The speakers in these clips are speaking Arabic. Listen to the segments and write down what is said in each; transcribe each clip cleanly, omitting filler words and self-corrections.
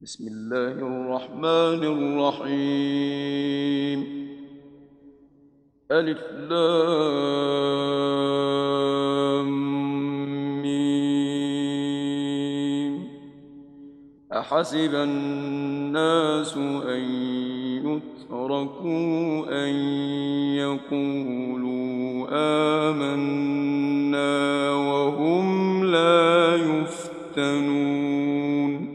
بسم الله الرحمن الرحيم. ألف لام ميم. أحسب الناس أن يتركوا أن يقولوا آمنا وهم لا يفتنون.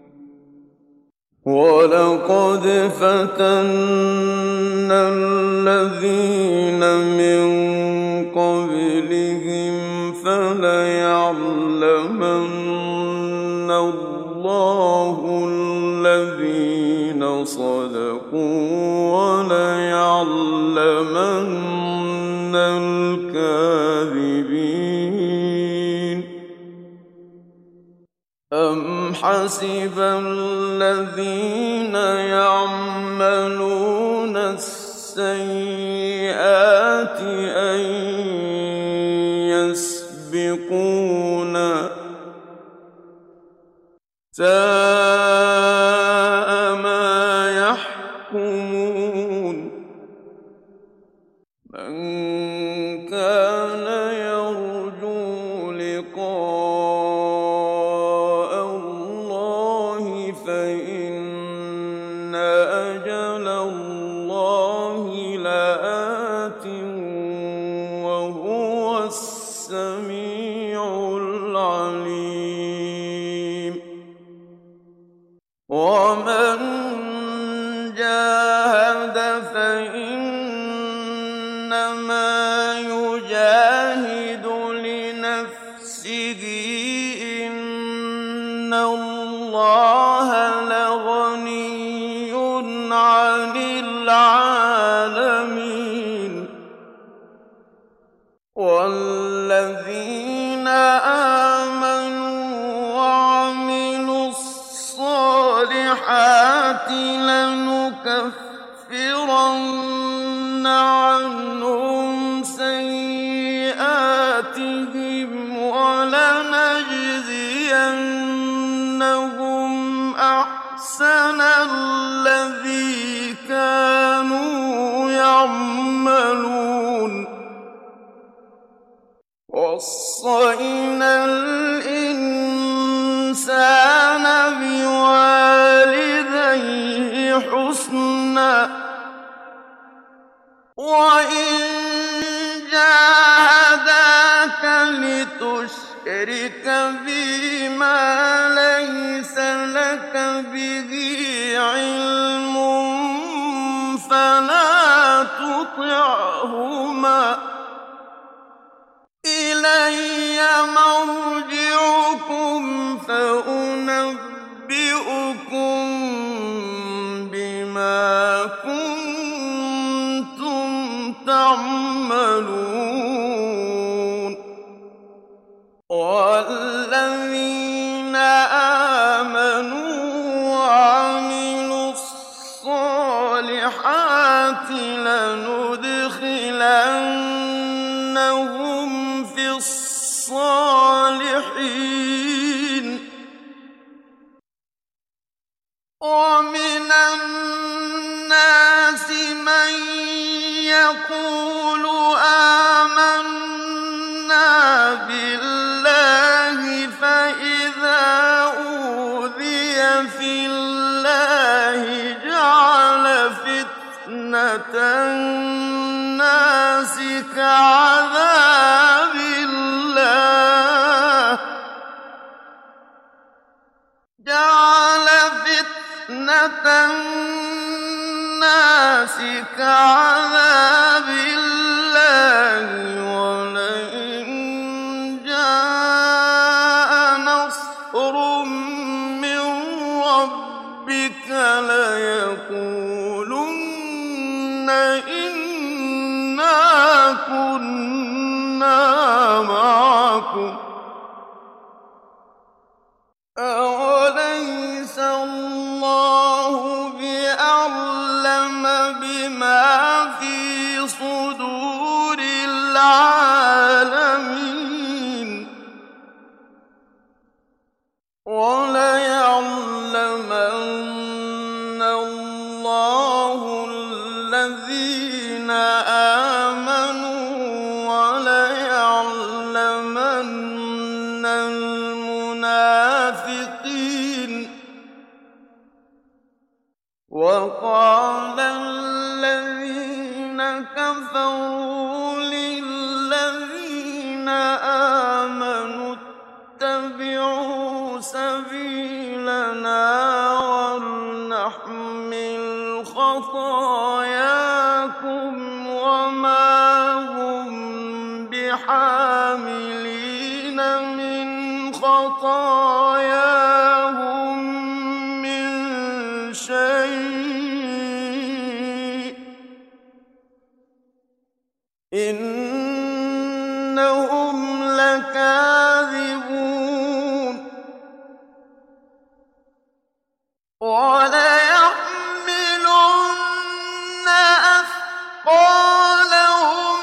ولقد فتنا الذين من قبلهم فليعلمن الله الذين صدقوا وليعلمن الكاذبين. أم حسب الذين يعملون السيئات أن يسبقونا ساء ما يحكمون. من كان يرجو لقاء الله فإن أجل الله لآت وهو السميع العليم. ومن جاهد فإنما يجاهد لنفسه إن الله لغني عن العالمين. والذين آمنوا وعملوا الصالحات لنكفرن عنهم سيئاتهم ولنجزينهم أحسن الذي كانوا يعملون. وصينا الإنسان بوالديه حسنا وإن جاهداك لتشرك بي ما ليس لك به علم فلا تطعهما. إلي مرجعكم فأنبئكم بما كنتم تعملون. والذين آمنوا وعملوا الصالحات لندخلنهم في الصالحين. ومن الناس من يقول آمنا بالله فإذا أوذي في الله جعل فتنة الناس كعذاب الله ولئن جاء نصر من ربك ليقولن إنا كنا معكم. أوليس الله بأعلم بما في صدور العالمين. وليعلمن لَيَعْلَمَنَّ اللَّهُ الَّذِينَ آمَنُوا وَلَيَعْلَمَنَّ الْمُنَافِقِينَ وَقَالَ الَّذِينَ كَفَرُوا لِلَّذِينَ آمَنُوا اتَّبِعُوا سَبِيلَنَا وَلْنَحْمِلْ خَطَايَاكُمْ وَمَا هُم بِحَامِلِينَ مِنْ خَطَايَاهُم مِّن شَيْءٍ ۖ إِنَّهُمْ لَكَاذِبُونَ وَلَيَحْمِلُنَّ أَثْقَالَهُمْ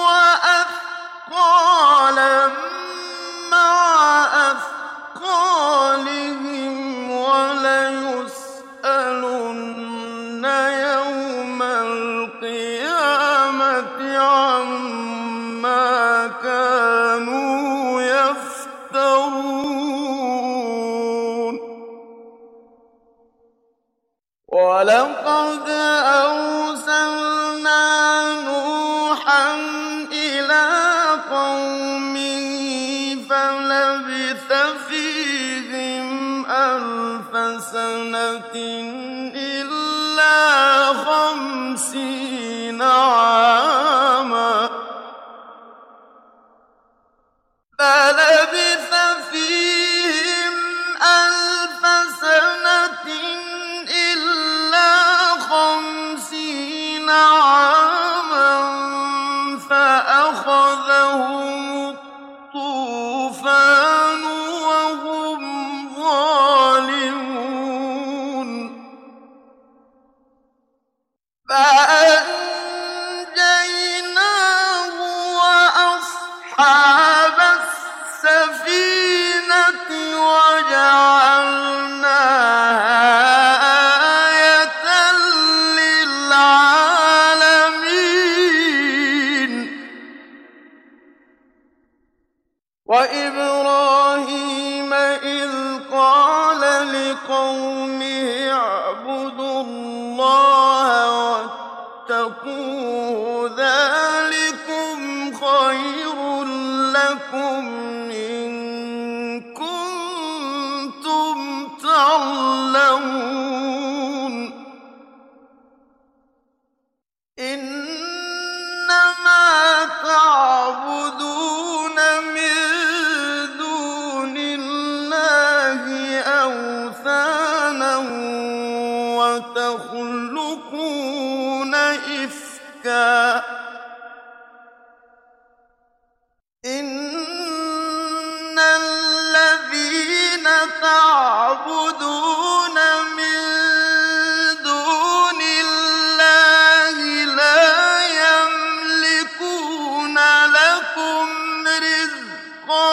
وَأَثْقَالًا مَّعَ أَثْقَالِهِمْ وَلَيُسْأَلُنَّ يَوْمَ الْقِيَامَةِ عَمَّا كَانُوا يَفْتَرُونَ وَلَقَدْ أَرْسَلْنَا نُوحًا إِلَىٰ قَوْمِهِ فَلَبِثَ فِيهِمْ أَلْفَ سَنَةٍ إِلَّا 50 عَامًا فَلَبِثَ فِيهِمْ أَلْفَ سَنَةٍ إِلَّا 50 عَامًا فَأَخَذَهُمُ الطُّوفَانُ وَهُمْ ظَالِمُونَ فَأَنجَيْنَاهُ وَأَصْحَابَ السَّفِينَةِ وَجَعَلْنَاهَا آيَةً لِّلْعَالَمِينَ وَإِبْرَاهِيمَ إِذْ قَالَ لِقَوْمِهِ اعْبُدُوا اللَّهَ وَاتَّقُوهُ ذَٰلِكُمْ خَيْرٌ لَّكُمْ إِن كُنتُمْ تَعْلَمُونَ إِنَّمَا تَعْبُدُونَ مِن دُونِ اللَّهِ أَوْثَانًا وَتَخْلُقُونَ إِفْكًا إِنَّ الَّذِينَ تَعْبُدُونَ مِن دُونِ اللَّهِ لَا يَمْلِكُونَ لَكُمْ رِزْقًا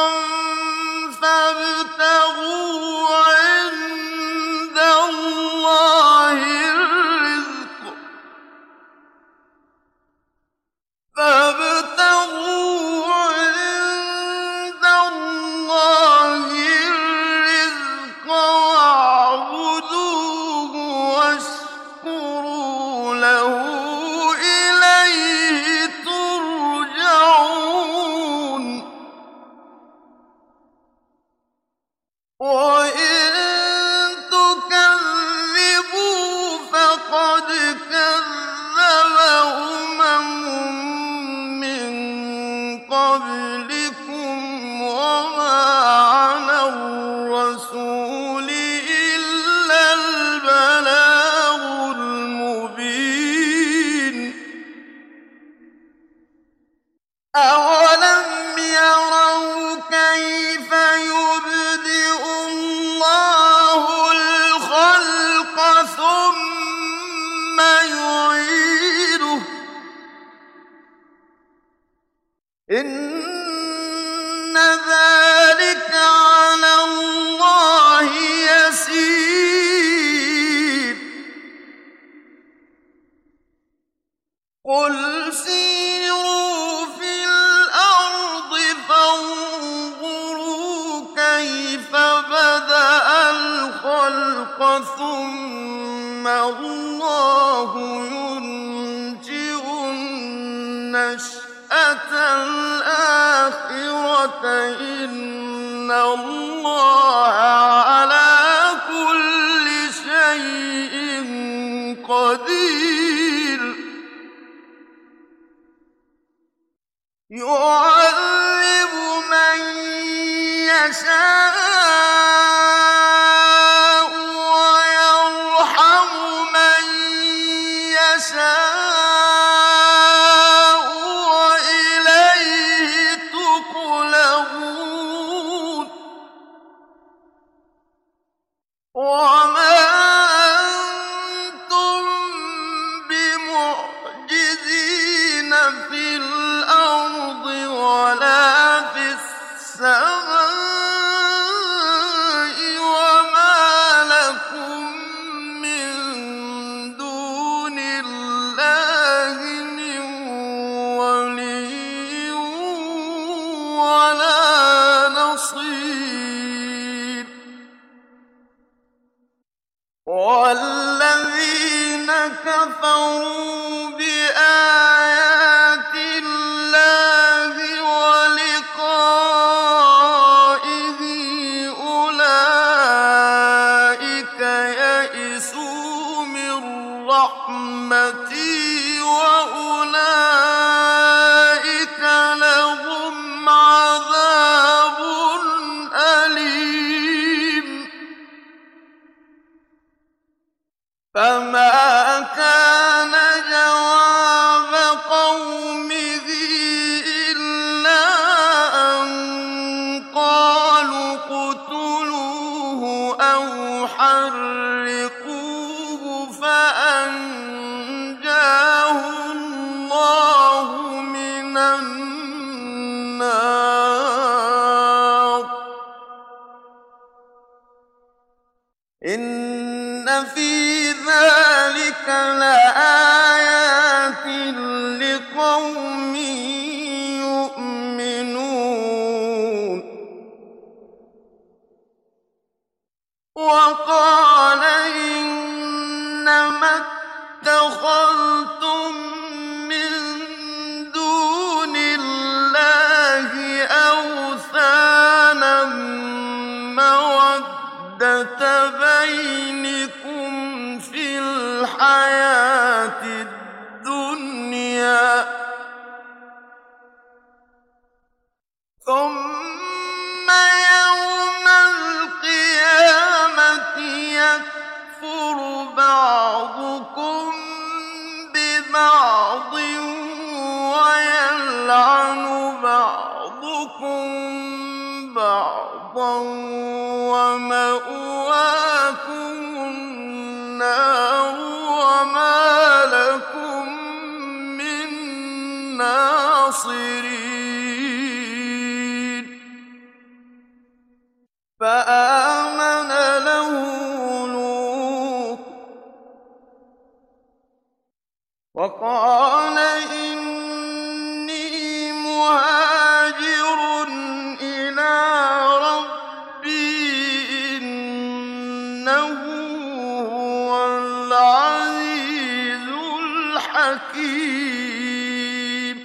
فَابْتَغُوا عِندَ اللَّهِ الرِّزْقَ قُلْ سِيرُوا فِي الْأَرْضِ فَانظُرُوا كَيْفَ بَدَأَ الْخَلْقَ ثُمَّ اللَّهُ يُنشِئُ النَّشْأَةَ الْآخِرَةَ ۚ إِنَّ اللَّهَ عَلَىٰ كُلِّ شَيْءٍ قَدِيرٌ يُعَذِّبُ مَن يَشَاءُ وَيَرْحَمُ مَن يَشَاءُ وَإِلَيْهِ تُقْلَبُونَ وَمَا أَنتُم بِمُعْجِزِينَ فِي الْأَرْضِ وَلَا فِي السَّمَاءِ وَمَا لَكُم مِّن دُونِ اللَّهِ مِن وَلِيٍّ وَلَا نَصِيرٍ وَالَّذِينَ كَفَرُوا بِآيَاتِ اللَّهِ وَلِقَائِهِ أُولَٰئِكَ يَئِسُوا مِن رَّحْمَتِي وَأُولَٰئِكَ لَهُمْ عَذَابٌ أَلِيمٌ فَمَا كَانَ جَوَابَ قَوْمِهِ إِلَّا أَن قَالُوا اقْتُلُوهُ أَوْ حَرِّقُوهُ فَأَنجَاهُ اللَّهُ مِنَ النَّارِ ۚ إِنَّ فِي ذَٰلِكَ لَآيَاتٍ لِّقَوْمٍ يُؤْمِنُونَ وَقَالَ إِنَّمَا اتَّخَذْتُم مِّن دُونِ اللَّهِ أَوْثَانًا مَّوَدَّةَ بَيْنِكُمْ فِي الْحَيَاةِ الدُّنْيَا ۖ ثُمَّ يَوْمَ الْقِيَامَةِ يَكْفُرُ بَعْضُكُم بِبَعْضٍ وَيَلْعَنُ بَعْضُكُم بَعْضًا وَمَأْوَاكُمُ النَّارُ وَمَا لَكُم مِّن نَّاصِرِينَ فَآمَنَ لَهُ لُوطٌ وَقَالَ إِنِّي مُهَاجِرٌ إِلَىٰ رَبِّي إِنَّهُ هُوَ الْعَزِيزُ الْحَكِيمُ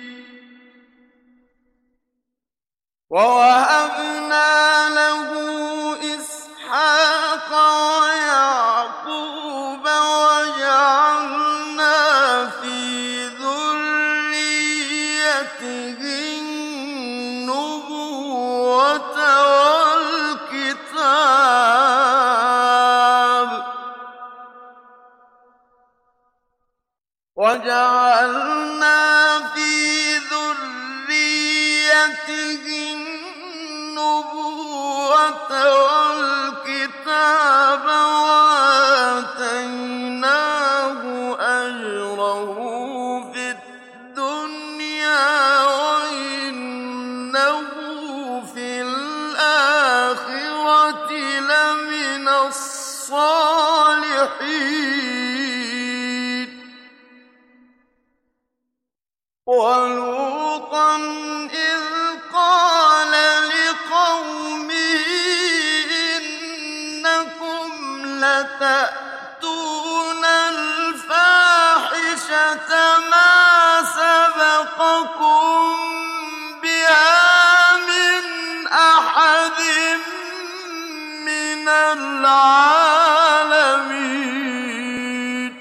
وَوَهَبْنَا لَهُ إِسْحَاقَ وَيَعْقُوبَ وَجَعَلْنَا فِي ذُرِّيَّتِهِ النُّبُوَّةَ وَالْكِتَابَ وَآتَيْنَاهُ أَجْرَهُ فِي الدُّنْيَا وَإِنَّهُ فِي الْآخِرَةِ لَمِنَ الصَّالِحِينَ وَلُوطًا إِذْ قَالَ لِقَوْمِهِ إِنَّكُمْ لَتَأْتُونَ الْفَاحِشَةَ مَا سَبَقَكُم بِهَا مِنْ أَحَدٍ مِّنَ الْعَالَمِينَ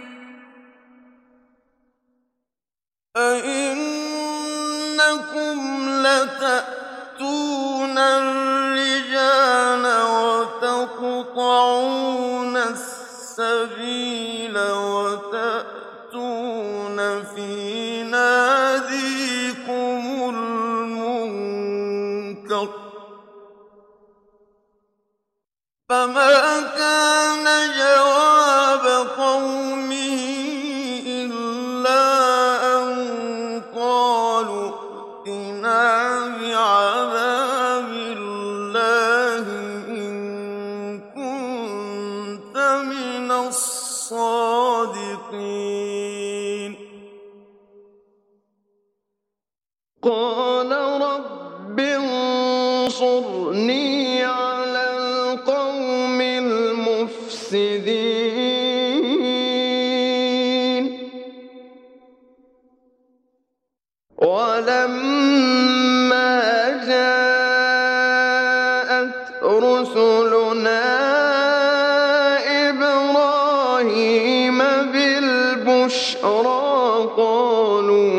أَئِنَّكُمْ لَتَأْتُونَ الرِّجَالَ وَتَقْطَعُونَ السَّبِيلَ وَتَأْتُونَ فِي نَادِيكُمُ الْمُنكَرَ فَمَا كَانَ جَوَابَ قَوْمِهِ إِلَّا أَن قَالُوا ائْتِنَا بِعَذَابِ اللَّهِ إِن كُنتَ مِنَ الصَّادِقِينَ قَالَ رَبِّ انصُرْنِي عَلَى الْقَوْمِ الْمُفْسِدِينَ وَلَمَّا جَاءَتْ رُسُلُنَا إِبْرَاهِيمَ بِالْبُشْرَىٰ قَالُوا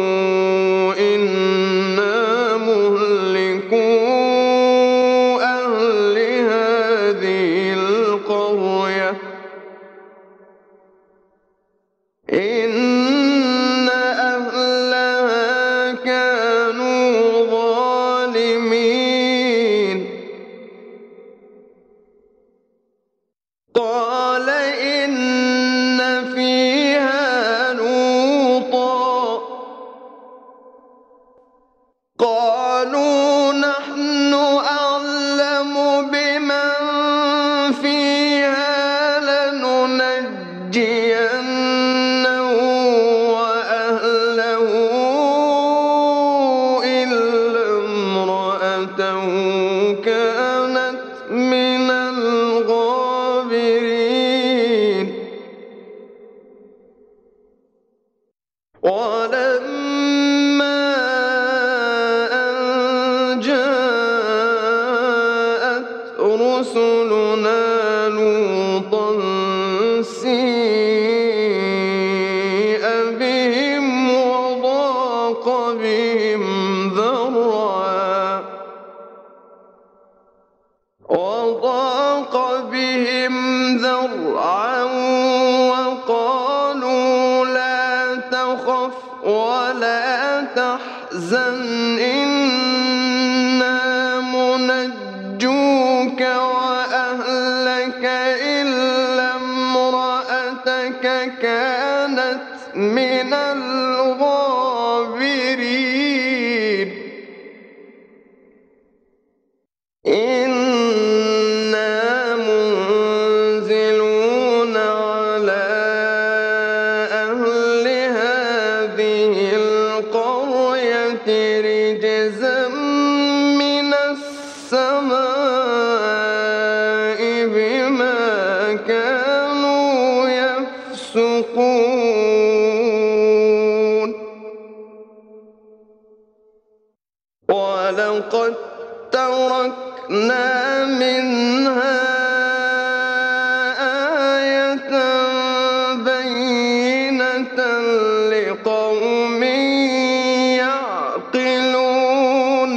إِنَّا مُهْلِكُو أَهْلِ هَٰذِهِ الْقَرْيَةِ إِنَّ أَهْلَهَا كَانُوا ظَالِمِينَ قَالَ إِنَّ فِيهَا لُوطًا قَالُوا نَحْنُ أَعْلَمُ بِمَن فِيهَا لَنُنَجِّيَنَّهُ وَأَهْلَهُ إِلَّا امْرَأَتَهُ كَانَتْ مِنَ الْغَابِرِينَ وَلَمَّا أَن جَاءَتْ رُسُلُنَا لُوطًا سِيءَ بِهِمْ وَضَاقَ بِهِمْ ذَرْعًا وَقَالُوا لَا تَخَفْ وَلَا تَحْزَنْ إِنَّا مُنَجُّوكَ وَأَهْلَكَ إِلَّا امْرَأَتَكَ كَانَتْ مِنَ الْغَابِرِينَ إِنَّا مُنزِلُونَ عَلَىٰ أَهْلِ هَٰذِهِ الْقَرْيَةِ رِجْزًا مِّنَ السَّمَاءِ بِمَا كَانُوا يَفْسُقُونَ وَلَقَدْ تَرَكْنَا مِنْهَا آيَةً بَيِّنَةً لِقَوْمٍ يَعْقِلُونَ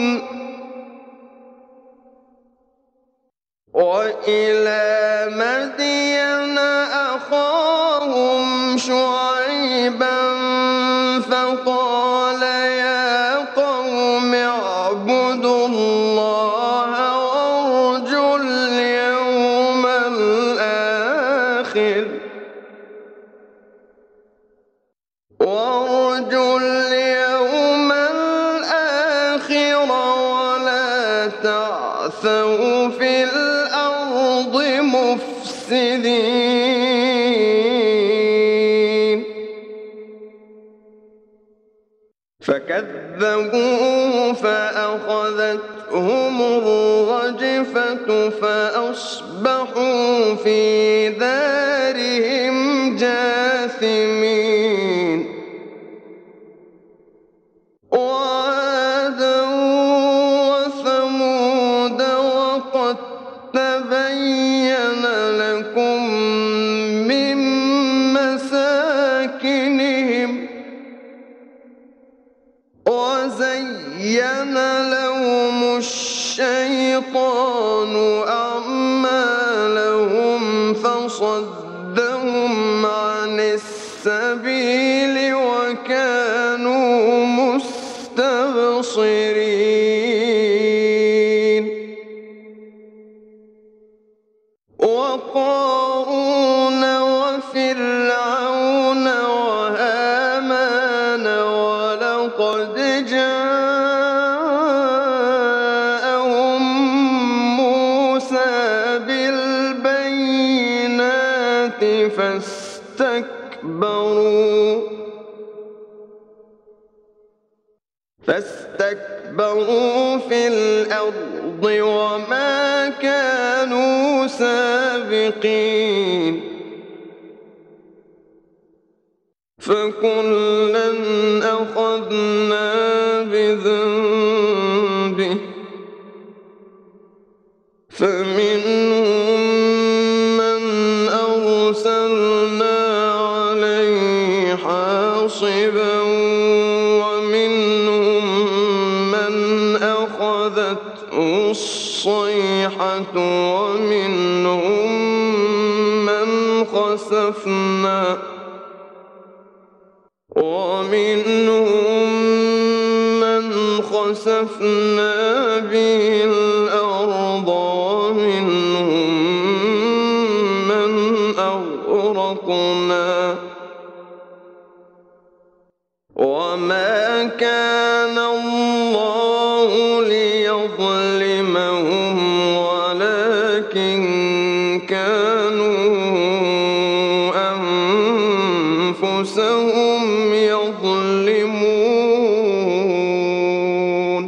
وَإِلَىٰ مَدْيَنَ أَخَاهُمْ شُعَيْبًا فَقَالَ يَا قَوْمِ اعْبُدُوا اللَّهَ وَارْجُوا الْيَوْمَ الْآخِرَ وَلَا تَعْثَوْا فِي الْأَرْضِ مُفْسِدِينَ فكذبوه فأخذتهم الرجفة فأصبحوا في دارهم جاثمين وعادا وثمود وقد تبين لكم من مساكنهم وزين لهم الشيطان أعمالهم فصدهم عن السبيل وكانوا مستبصرين وقارون وفرعون وهامان ولقد جاءهم موسى بالبينات فاستكبروا في الأرض وما كانوا سابقين فكلا أخذنا بذنبه فمنهم من أرسلنا عليه حاصبا ومنهم من أخذته الصيحة ومنهم من خسفنا به الأرض ومنهم من أغرقنا وما كان الله ليظلمهم ولكن كانوا أنفسهم يظلمون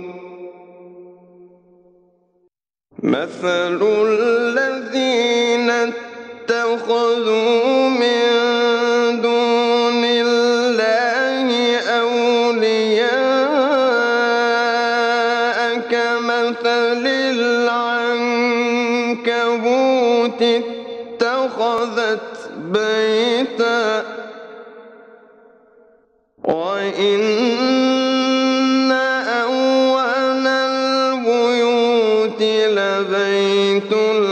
مثل الذين اتخذوا من دون الله أولياء كمثل العنكبوت اتخذت بيتا وإن أوهن البيوت لبيت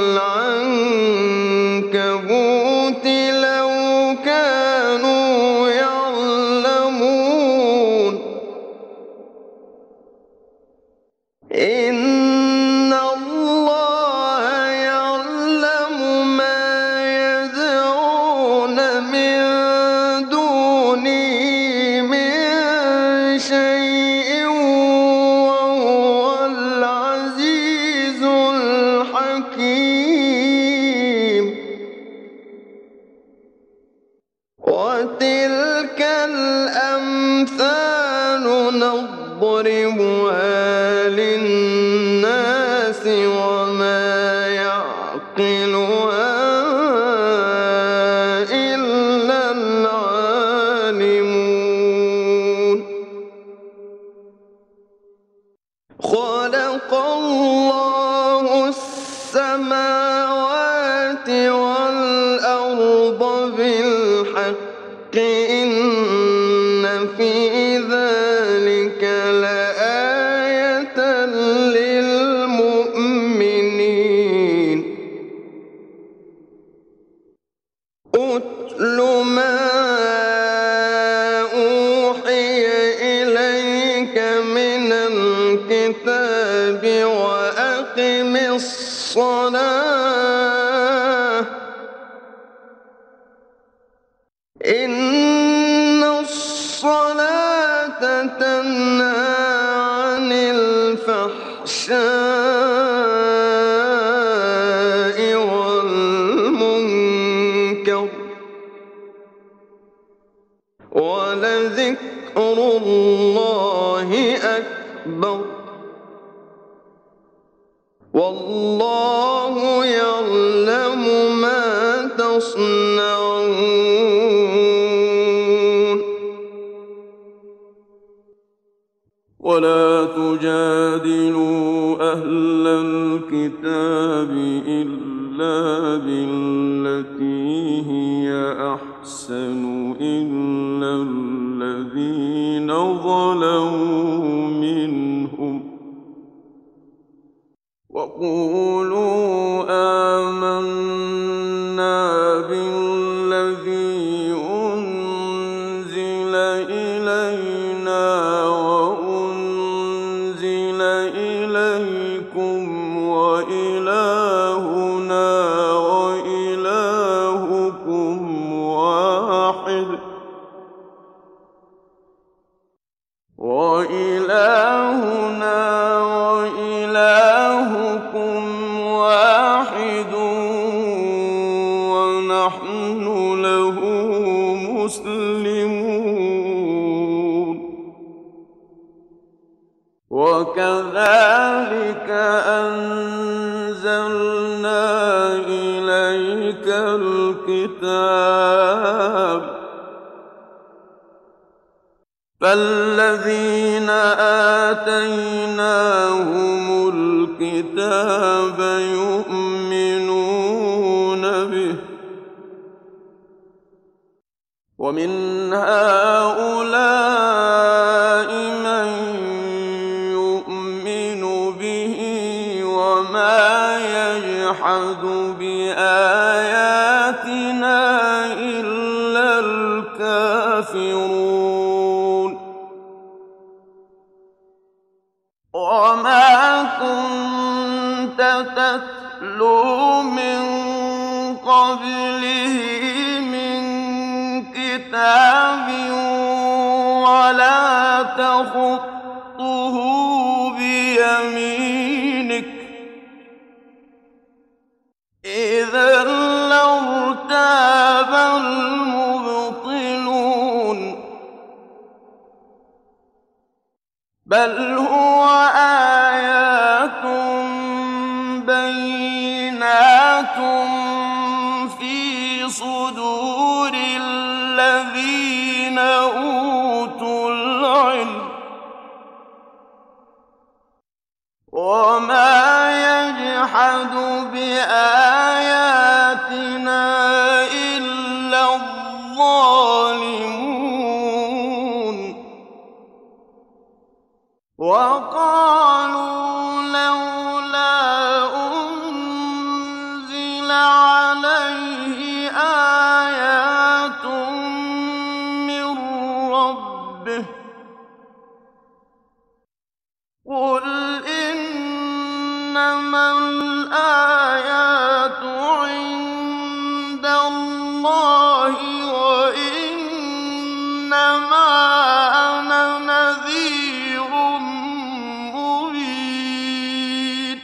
العنكبوت لو كانوا يعلمون إن الله يعلم ما يدعون من دونه من شيء وهو العزيز الحكيم وتلك الأمثال نضربها للناس وما يعقلها إلا العالمون خلق الله السماوات والأرض بالحق إن في ذلك لآية للمؤمنين أتل ما أوحي إليك من الكتاب وأقم الصلاة إن الصلاة تنهى عن الفحشاء والمنكر ولذكر الله أكبر والله يعلم ما تصنعون ولا تجادلوا أهل الكتاب إلا بالتي هي أحسن إلا الذين ظلموا منهم وقولوا آمنا بالذي أنزل إلينا وأنزل إليكم وإلهنا وإلهكم واحد ونحن له مسلمون وكذلك أنزلنا إليك الكتاب فالذين آتيناهم الكتاب يؤمنون به ومن هؤلاء من يؤمن به وما يجحد بآياتنا إلا الكافرون وما كنت تتلو من قبله من كتاب ولا تخطه بيمينك إذا لارتاب المبطلون بل هو آيات بينات في صدور الذين أوتوا العلم وما يجحد بآياتنا إلا الظالمون وقالوا لولا أنزل عليه آيات من ربه قل إنما الآيات عند الله وإنما أنا نذير مبين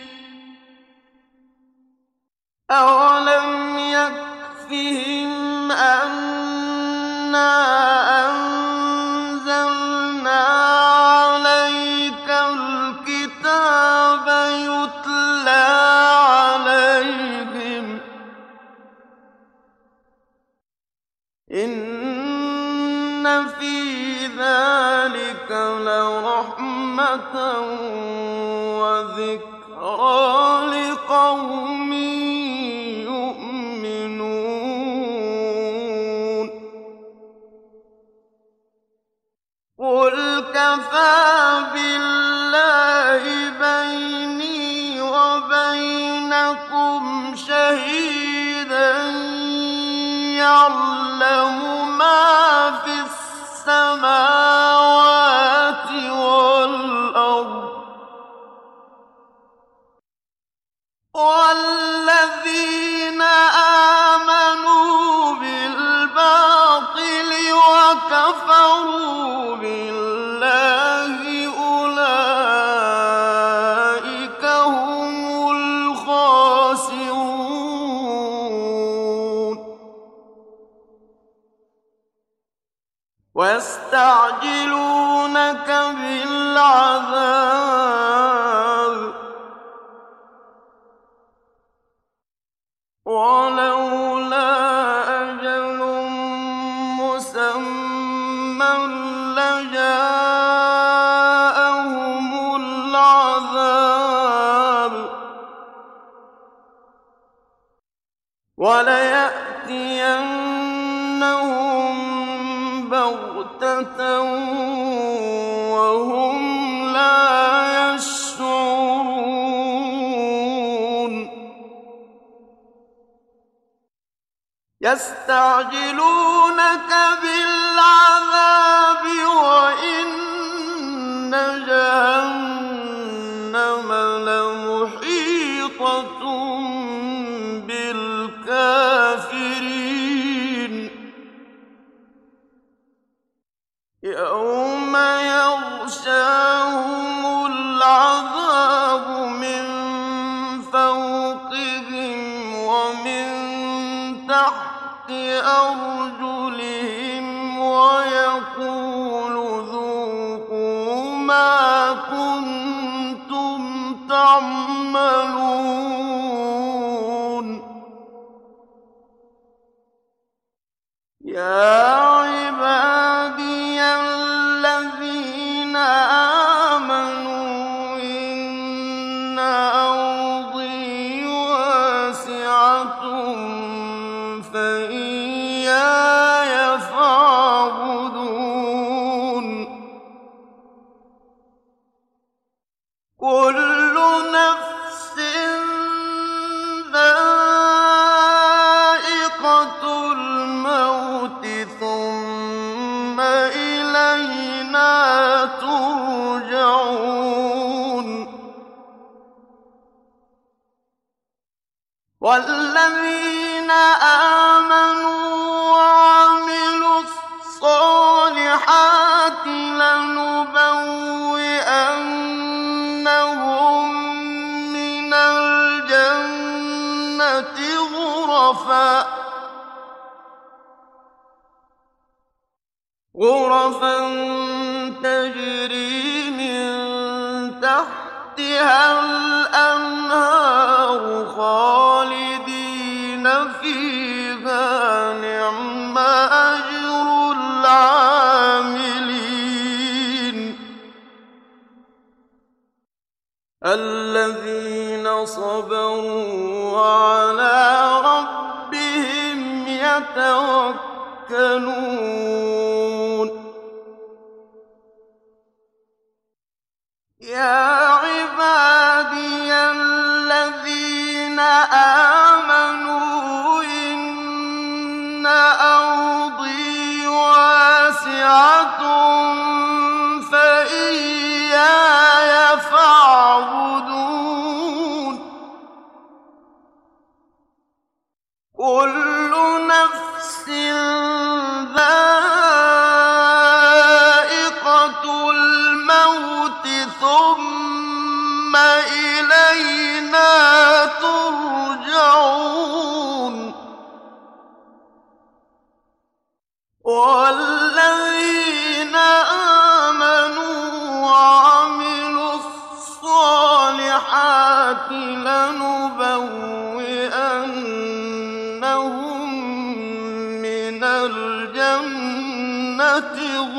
أولم يكفهم أنا أنزلنا عليك الكتاب يتلى عليهم إن في ذلك لرحمة وذكرى لقوم يؤمنون قل كفى بالله بيني وبينكم شهيدا يعلم ما في السماوات والأرض ويستعجلونك بالعذاب ولولا أجل مسمى لجاءهم العذاب وليأتينهم بغتة وهم لا يشعرون يستعجلونك بالعذاب وإن جهنم لمحيطة بالكافرين يوم يغشاهم العذاب من فوقهم ومن تحت أرجلهم ويقول ذوقوا ما كنتم تعملون يا عبادي الذين آمنوا إن أرضي واسعة فإياي فاعبدون كل نفس ذائقة الموت ثم إلينا ترجعون والذين آمنوا وعملوا الصالحات لنبوئنهم من الجنة غرفا تجري من تحتها الأنهار خالدين فيها نعم أجر العاملين الذين صبروا وعلى ربهم يتوكلون يا عبادي الذين آمنوا إن أرضي واسعة فإياي فاعبدون كل نفس ذائقة الموت ثم إلينا ترجعون والذين آمنوا وعملوا الصالحات لنبوئنهم من الجنة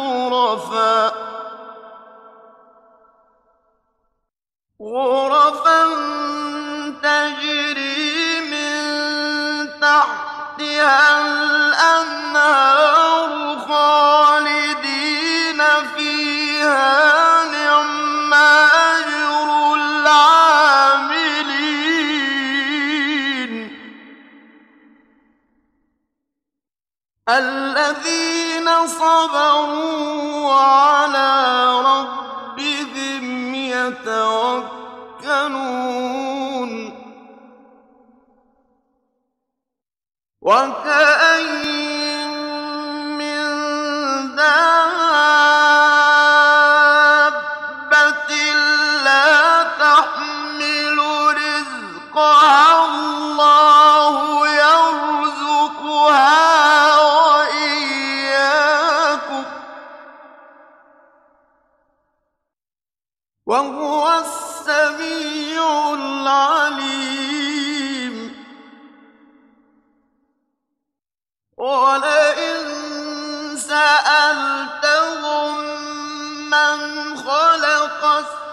غرفا تجري من تحتها الأنهار خالدين فيها نعم أجر العاملين الذين صبروا وعلى ربهم يتوكلون وكأين من دابة لا تحمل رزقها الله يرزقها وإياكم وهو السميع العليم. ولئن سألتهم من خلق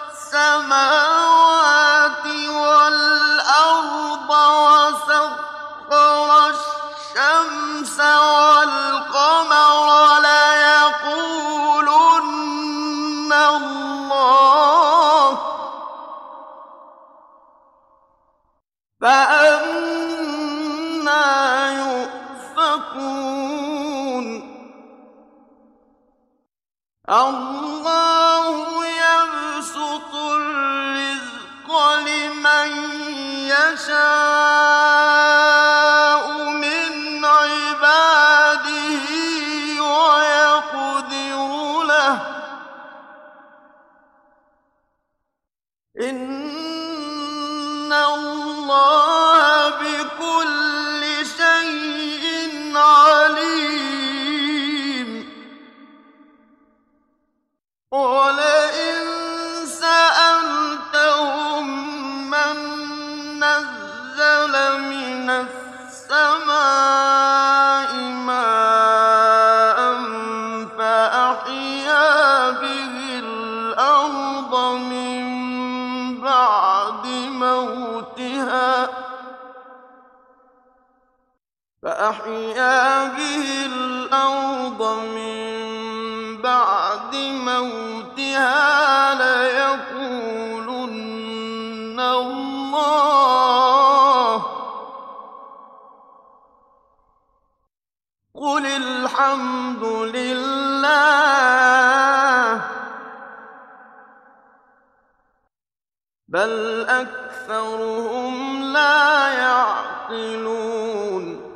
السماوات والأرض وسخر الشمس والقمر ليقولن الله، فأنى يؤفكون. الله يبسط الرزق لمن يشاء من عباده ويقدر له، إن الله بكل شيء عليم. ولئن سألتهم من نزل من السماء ماء فأحيا به الأرض من بعد موتها ليقولن الله. قل الحمد لله، بل أكثرهم لا يعقلون.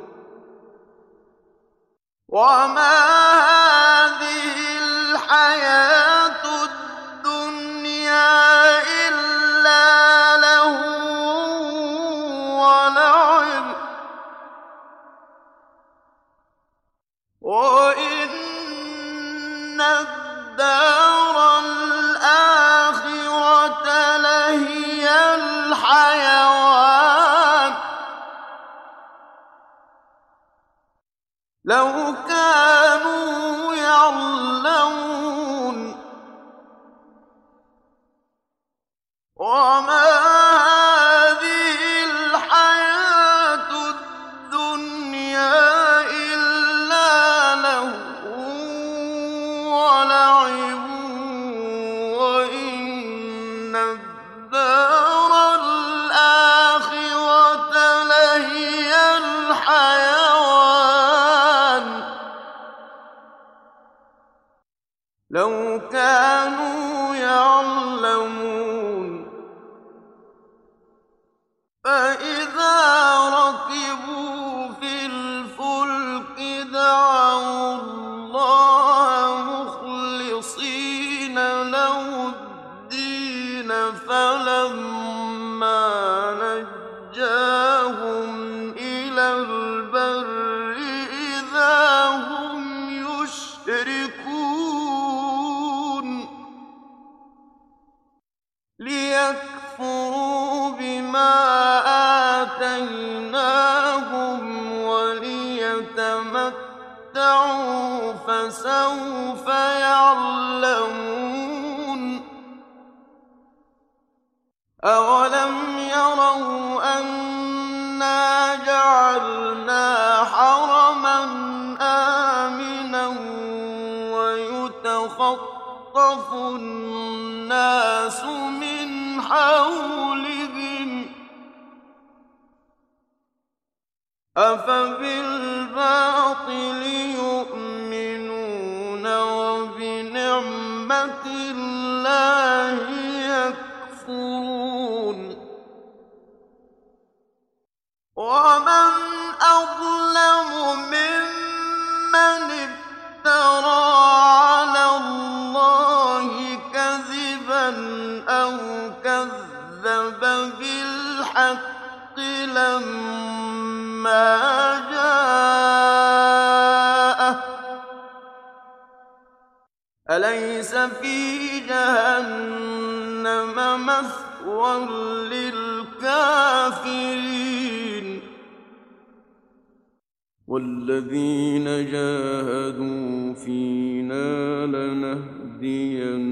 وما هذه الحياة الدنيا إلا لهو ولعب، وإن الدار الآخرة لهي الحيوان، لو كانوا يعلمون. وما هذه الحياة الدنيا إلا لهو ولعب، وإن الدار الآخرة لهي الحيوان، لو كانوا يعلمون. فإذا ركبوا في الفلك دعوا الله مخلصين له الدين، فلما نجاهم إلى البر إذا هم يشركون، ليكفروا بما آتيناهم وليتمتعوا فسوف يعلمون. أولم يروا أنا جعلنا حرما آمنا ويتخطف الناس من حولهم، أفبالباطل يؤمنون وبنعمة الله يكفرون. ومن أظلم ممن افترى على الله كذبا أو كذب بالحق لما جاءه، أليس في جهنم مثوى للكافرين والذين جاهدوا فينا لنهدينهم